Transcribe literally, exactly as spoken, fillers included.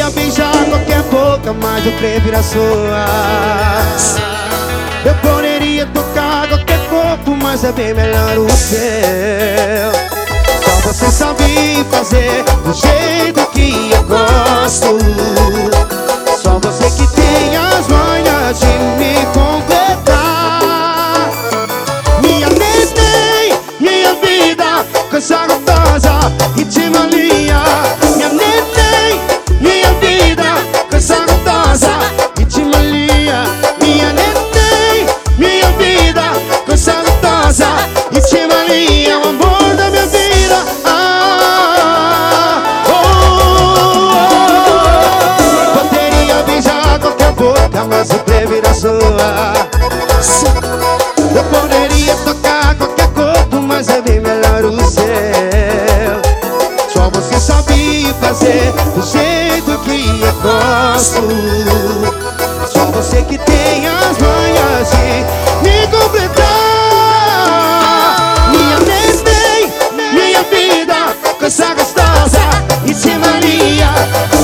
poderia beijar qualquer boca, mas eu prefiro a sua. Eu poderia tocar qualquer corpo, mas é bem melhor o seu. Só você sabe fazer do jeito que eu gosto. Só você que tem as manhas de me completar. Minha neném, minha vida, coisa gostosa, ritmo linha. Minha neném, minha vida, coisa gostosa, ritmo linha. Minha neném, minha vida, coisa gostosa, ritmo linha. O amor da minha vida. Ah, oh, oh, oh. Poderia beijar qualquer boca, mas eu prefiro a sua. Eu poderia tocar qualquer corpo, mas é bem melhor o seu. Só você sabe fazer do jeito que eu gosto. Só você que tem as manhas de me completar. Minha neném, minha vida, coisa gostosa, e se Maria.